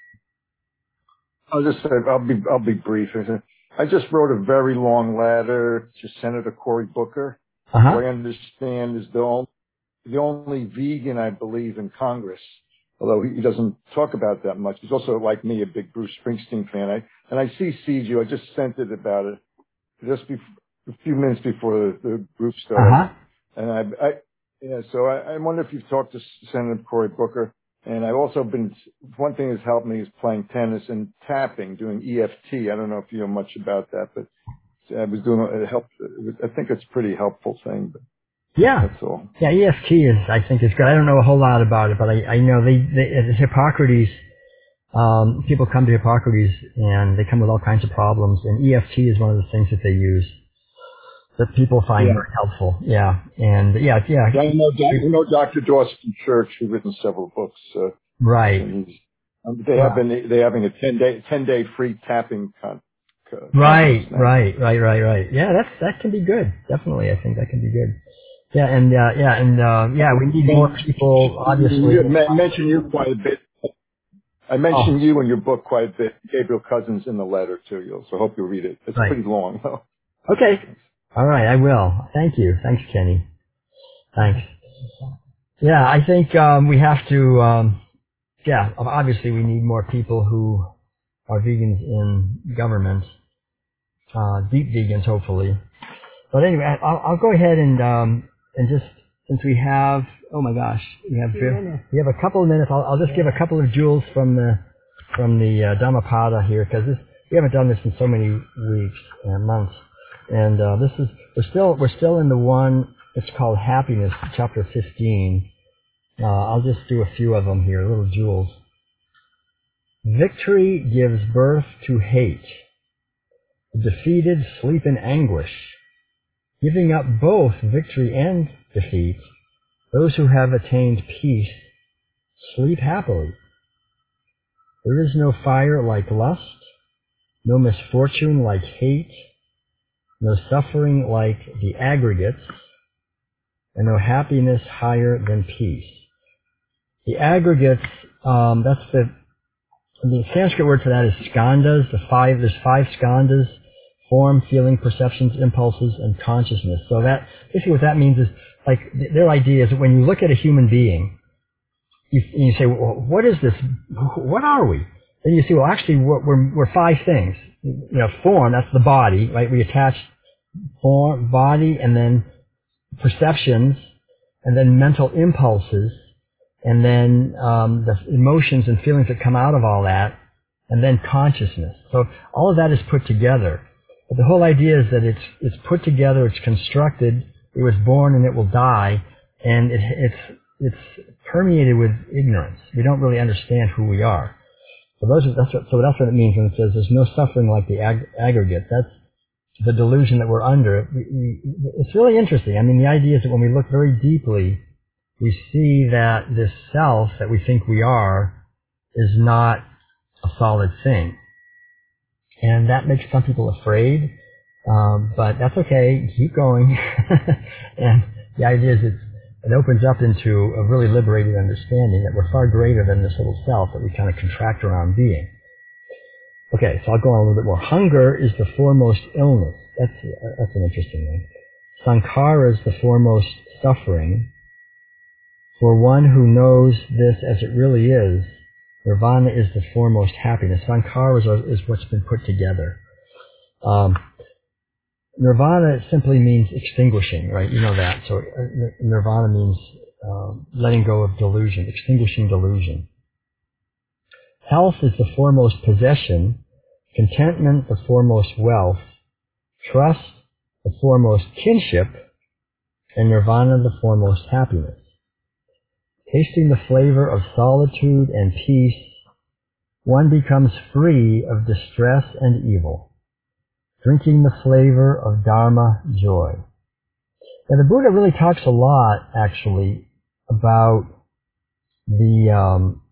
[SPEAKER 4] I'll just say, I'll be, I'll be brief. I just wrote a very long letter to Senator Cory Booker,
[SPEAKER 3] Uh-huh.
[SPEAKER 4] who I understand is the only, the only vegan, I believe, in Congress. Although he doesn't talk about that much. He's also, like me, a big Bruce Springsteen fan. I, and I C C'd you. I just sent it about it just before, a few minutes before the, the group started.
[SPEAKER 3] Uh-huh.
[SPEAKER 4] And I, I, yeah, so I, I wonder if you've talked to Senator Cory Booker. And I've also been, one thing that's helped me is playing tennis and tapping, doing E F T. I don't know if you know much about that, but I was doing, it helped. It was, I think it's a pretty helpful thing, but
[SPEAKER 3] Yeah.
[SPEAKER 4] that's all.
[SPEAKER 3] Yeah, E F T is, I think, is good. I don't know a whole lot about it, but I, I know they, they, at Hippocrates, um, people come to Hippocrates and they come with all kinds of problems, and E F T is one of the things that they use that people find
[SPEAKER 4] Yeah.
[SPEAKER 3] very helpful. Yeah. And yeah, yeah.
[SPEAKER 4] Yeah, I know, you know Doctor Dawson Church, who's written several books. Uh,
[SPEAKER 3] Right.
[SPEAKER 4] and he's, um, they have been, they having a ten day, ten day free tapping con. con
[SPEAKER 3] Right,
[SPEAKER 4] now.
[SPEAKER 3] right, right, right, right. Yeah, that's, that can be good. Definitely, I think that can be good. Yeah, and, uh, yeah, and, uh, yeah, we need more people, obviously.
[SPEAKER 4] I mentioned you quite a bit. I mentioned
[SPEAKER 3] Oh.
[SPEAKER 4] you in your book quite a bit. Gabriel Cousins in the letter too. You'll, so I hope you'll read it. It's
[SPEAKER 3] Right.
[SPEAKER 4] pretty long though.
[SPEAKER 3] Okay. All right, I will. Thank you. Thanks, Kenny. Thanks. Yeah, I think, um, we have to, um, yeah, obviously we need more people who are vegans in government, uh, deep vegans, hopefully. But anyway, I'll, I'll go ahead and, um, and just, since we have, oh my gosh, we have, we have a couple of minutes, I'll, I'll just give a couple of jewels from the, from the, uh, Dhammapada here, because this, we haven't done this in so many weeks and months. And, uh, this is, we're still, we're still in the one, it's called Happiness, chapter fifteen. Uh, I'll just do a few of them here, little jewels. Victory gives birth to hate. The defeated sleep in anguish. Giving up both victory and defeat, those who have attained peace sleep happily. There is no fire like lust, no misfortune like hate, no suffering like the aggregates, and no happiness higher than peace. The aggregates, um, that's the the Sanskrit word for that is skandhas. The five, there's five skandhas: form, feeling, perceptions, impulses, and consciousness. So that, basically what that means is, like, their idea is that when you look at a human being, you, you say, well, what is this? What are we? Then you see, well, actually, we're, we're, we're five things. You know, form, that's the body, right? We attach form, body, and then perceptions, and then mental impulses, and then um, the emotions and feelings that come out of all that, and then consciousness. So all of that is put together. But the whole idea is that it's it's put together, it's constructed, it was born and it will die, and it, it's it's permeated with ignorance. We don't really understand who we are. So those are, that's what, so that's what it means when it says there's no suffering like the ag- aggregate. That's the delusion that we're under. We, we, it's really interesting. I mean, the idea is that when we look very deeply, we see that this self that we think we are is not a solid thing. And that makes some people afraid, um, but that's okay. Keep going. And the idea is it's, it opens up into a really liberated understanding that we're far greater than this little self that we kind of contract around being. Okay, so I'll go on a little bit more. Hunger is the foremost illness. That's that's an interesting one. Sankhara is the foremost suffering. For one who knows this as it really is, nirvana is the foremost happiness. Sankhara is, is what's been put together. Um, nirvana simply means extinguishing, right? You know that. So uh, nirvana means um, letting go of delusion, extinguishing delusion. Health is the foremost possession, contentment the foremost wealth, trust the foremost kinship, and nirvana the foremost happiness. Tasting the flavor of solitude and peace, one becomes free of distress and evil, drinking the flavor of Dharma joy. Now the Buddha really talks a lot, actually, about the um,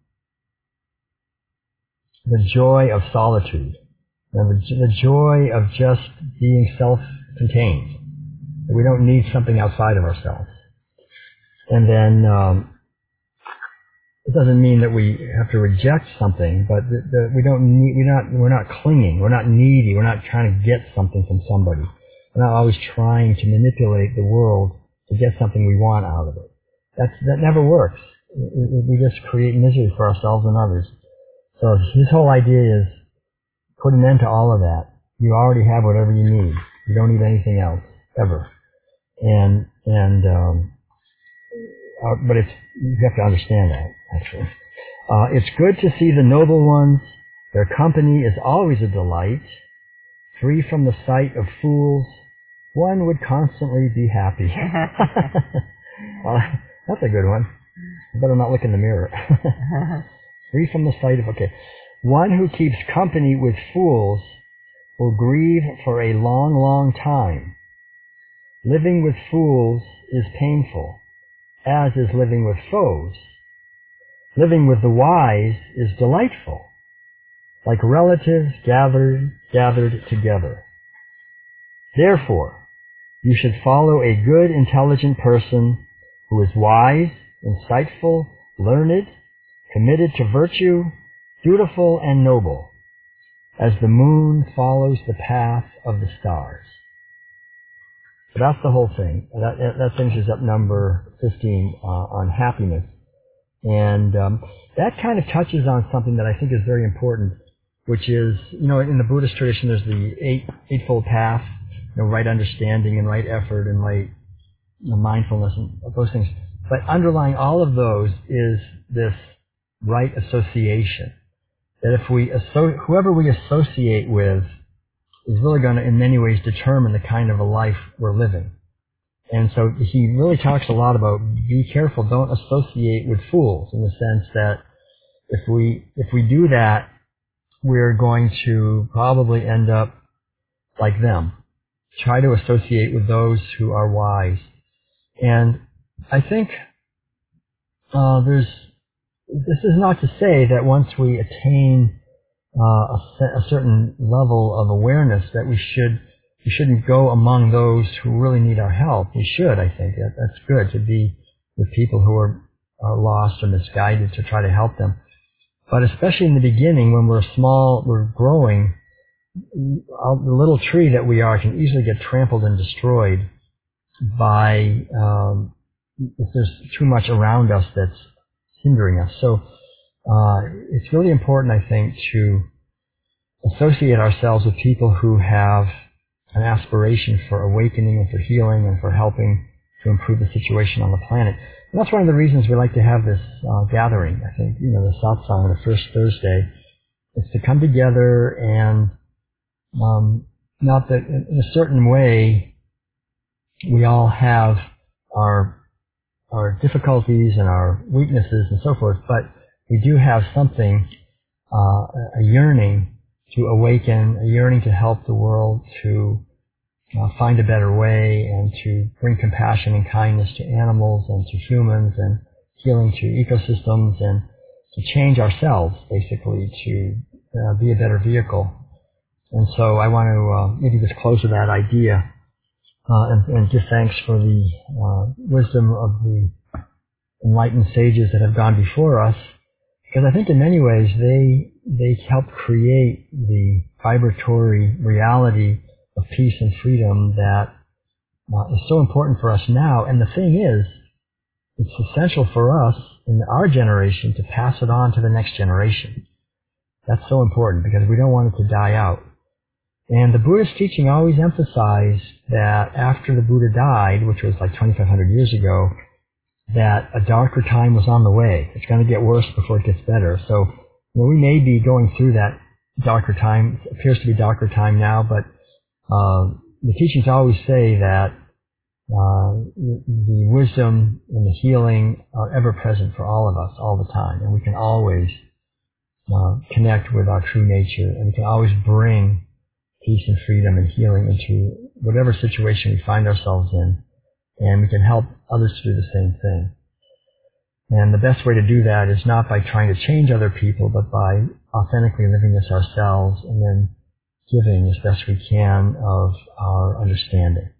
[SPEAKER 3] the joy of solitude, and the, the joy of just being self-contained. That we don't need something outside of ourselves. And then um, it doesn't mean that we have to reject something, but the, the, we don't need, we're not we're not clinging, we're not needy, we're not trying to get something from somebody. We're not always trying to manipulate the world to get something we want out of it. That's that never works. We just create misery for ourselves and others. So his whole idea is put an end to all of that. You already have whatever you need. You don't need anything else ever. And and um, uh, but it's you have to understand that actually. Uh, it's good to see the noble ones. Their company is always a delight. Free from the sight of fools, one would constantly be happy. Well, that's a good one. I better not look in the mirror. Free from the sight of, okay. One who keeps company with fools will grieve for a long, long time. Living with fools is painful, as is living with foes. Living with the wise is delightful, like relatives gathered, gathered together. Therefore, you should follow a good, intelligent person who is wise, insightful, learned, committed to virtue, dutiful, and noble, as the moon follows the path of the stars. So that's the whole thing. That, that finishes up number fifteen uh, on happiness. And um, that kind of touches on something that I think is very important, which is, you know, in the Buddhist tradition there's the eight, eightfold path, you know, right understanding and right effort and right, you know, mindfulness and those things. But underlying all of those is this right association. That if we, asso- whoever we associate with is really going to in many ways determine the kind of a life we're living. And so he really talks a lot about be careful, don't associate with fools, in the sense that if we, if we do that, we're going to probably end up like them. Try to associate with those who are wise. And I think uh, there's, this is not to say that once we attain uh, a, a certain level of awareness that we should we shouldn't go among those who really need our help. We should, I think. That, that's good to be with people who are, are lost or misguided, to try to help them. But especially in the beginning, when we're small, we're growing, the little tree that we are can easily get trampled and destroyed by um, if there's too much around us that's hindering us. So uh, it's really important, I think, to associate ourselves with people who have an aspiration for awakening and for healing and for helping to improve the situation on the planet. And that's one of the reasons we like to have this uh, gathering. I think, you know, the satsang on the first Thursday is to come together and um, not that in a certain way we all have our our difficulties and our weaknesses and so forth, but we do have something, uh, a yearning to awaken, a yearning to help the world to uh, find a better way and to bring compassion and kindness to animals and to humans and healing to ecosystems and to change ourselves, basically, to uh, be a better vehicle. And so I want to uh, maybe just close with that idea uh, and, and give thanks for the uh, wisdom of the enlightened sages that have gone before us, because I think in many ways they they helped create the vibratory reality of peace and freedom that uh, is so important for us now. And the thing is, it's essential for us in our generation to pass it on to the next generation. That's so important because we don't want it to die out. And the Buddhist teaching always emphasized that after the Buddha died, which was like twenty-five hundred years ago, that a darker time was on the way. It's going to get worse before it gets better. So, you know, we may be going through that darker time. It appears to be darker time now, but uh, the teachings always say that uh, the wisdom and the healing are ever present for all of us all the time, and we can always uh, connect with our true nature, and we can always bring peace and freedom and healing into whatever situation we find ourselves in, and we can help others to do the same thing. And the best way to do that is not by trying to change other people, but by authentically living this ourselves and then giving as best we can of our understanding.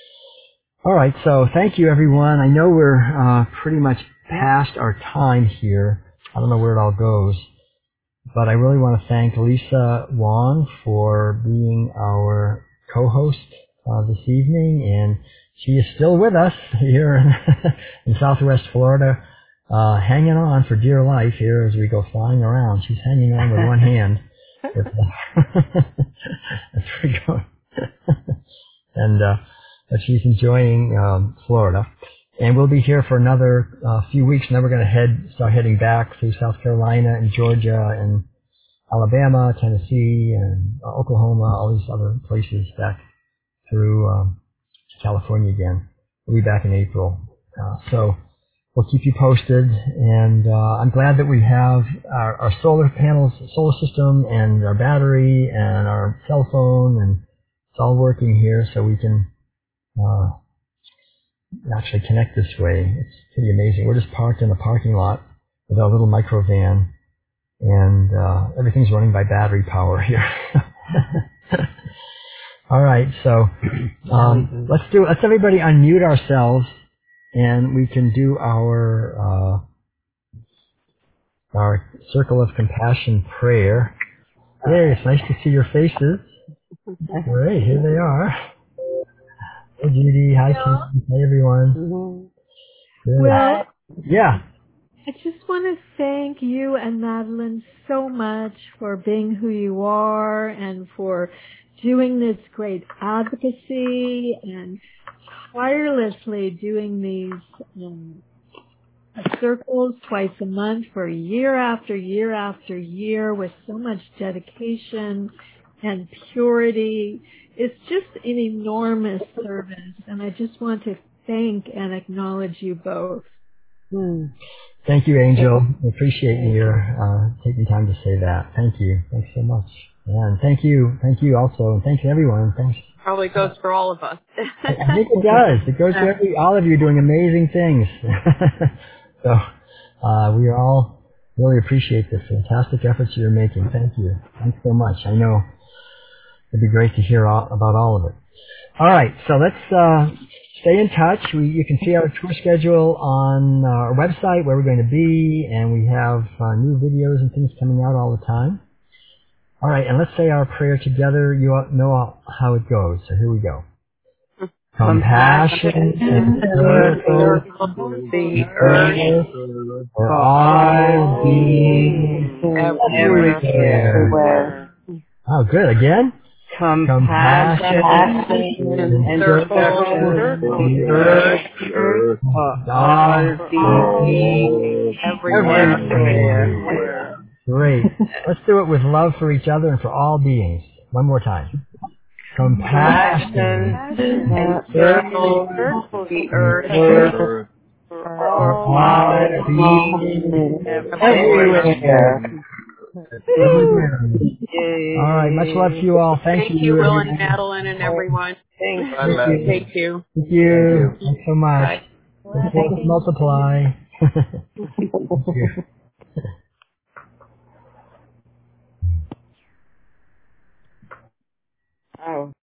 [SPEAKER 3] All right, so thank you, everyone. I know we're uh, pretty much past our time here. I don't know where it all goes, but I really want to thank Lisa Wong for being our co-host uh, this evening, and she is still with us here in, in Southwest Florida, uh, hanging on for dear life here as we go flying around. She's hanging on with one hand. With, uh, as we go. and uh, but she's enjoying um, Florida. And we'll be here for another uh, few weeks, and then we're going to head start heading back through South Carolina and Georgia and Alabama, Tennessee, and uh, Oklahoma, all these other places back through um, California again. We'll be back in April. Uh, so we'll keep you posted, and uh, I'm glad that we have our, our solar panels, solar system, and our battery, and our cell phone, and it's all working here, so we can uh, actually connect this way. It's pretty amazing. We're just parked in a parking lot with our little micro van, and uh, everything's running by battery power here. All right, so um, let's do. Let's everybody unmute ourselves, and we can do our uh, our circle of compassion prayer. Hey, it's nice to see your faces. Great, here they are. Hey, Judy. Hi, Kim. Hey, everyone.
[SPEAKER 5] Mm-hmm. Well,
[SPEAKER 3] yeah.
[SPEAKER 5] I just want to thank you and Madeline so much for being who you are and for doing this great advocacy and tirelessly doing these um, circles twice a month for year after year after year with so much dedication and purity. It's just an enormous service, and I just want to thank and acknowledge you both.
[SPEAKER 3] Hmm. Thank you, Angel. I appreciate your uh, taking time to say that. Thank you. Thanks so much. And thank you. Thank you also. Thanks everyone. Thanks.
[SPEAKER 2] Probably goes for all of us.
[SPEAKER 3] I, I think it does. It goes to every, all of you doing amazing things. so uh, we all really appreciate the fantastic efforts you're making. Thank you. Thanks so much. I know it'd be great to hear all, about all of it. All right, so let's uh, stay in touch. We, you can see our tour schedule on our website, where we're going to be, and we have uh, new videos and things coming out all the time. All right, and let's say our prayer together. You all know how it goes, so here we go. Compassion encircles the earth for all beings everywhere. Oh, good. Again? Compassion encircles the earth for all beings everywhere. Great. Let's do it with love for each other and for all beings. One more time. Compassion encircles the earth for all beings everywhere. All right. Much love to you all. Thank,
[SPEAKER 2] Thank
[SPEAKER 3] you,
[SPEAKER 2] you, Will
[SPEAKER 3] everybody.
[SPEAKER 2] and Madeline and everyone. Thanks.
[SPEAKER 3] Thank you.
[SPEAKER 2] Thank you.
[SPEAKER 3] Thank you. Thanks so much.
[SPEAKER 2] Bye.
[SPEAKER 3] Let's multiply. Thank you.
[SPEAKER 6] Oh.